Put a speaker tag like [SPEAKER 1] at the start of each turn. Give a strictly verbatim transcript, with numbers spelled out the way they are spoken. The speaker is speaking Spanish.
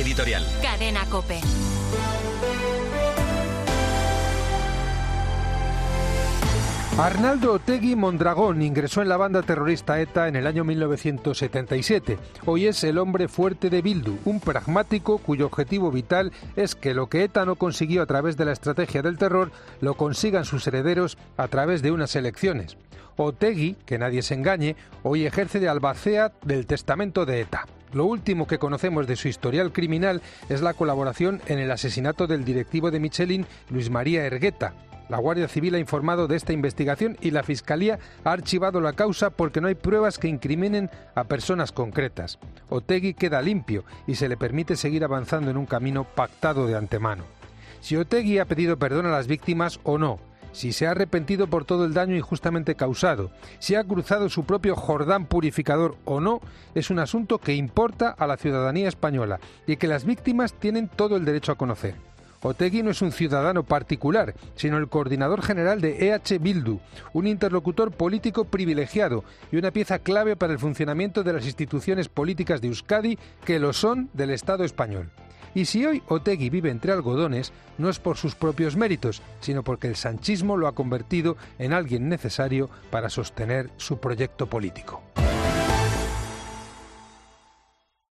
[SPEAKER 1] editorial.
[SPEAKER 2] Cadena COPE.
[SPEAKER 3] Arnaldo Otegi Mondragón ingresó en la banda terrorista ETA en el año mil novecientos setenta y siete. Hoy es el hombre fuerte de Bildu, un pragmático cuyo objetivo vital es que lo que ETA no consiguió a través de la estrategia del terror lo consigan sus herederos a través de unas elecciones. Otegi, que nadie se engañe, hoy ejerce de albacea del testamento de ETA. Lo último que conocemos de su historial criminal es la colaboración en el asesinato del directivo de Michelin, Luis María Hergueta. La Guardia Civil ha informado de esta investigación y la Fiscalía ha archivado la causa porque no hay pruebas que incriminen a personas concretas. Otegi queda limpio y se le permite seguir avanzando en un camino pactado de antemano. Si Otegi ha pedido perdón a las víctimas o no, si se ha arrepentido por todo el daño injustamente causado, si ha cruzado su propio Jordán purificador o no, es un asunto que importa a la ciudadanía española y que las víctimas tienen todo el derecho a conocer. Otegi no es un ciudadano particular, sino el coordinador general de E H Bildu, un interlocutor político privilegiado y una pieza clave para el funcionamiento de las instituciones políticas de Euskadi, que lo son del Estado español. Y si hoy Otegi vive entre algodones, no es por sus propios méritos, sino porque el sanchismo lo ha convertido en alguien necesario para sostener su proyecto político.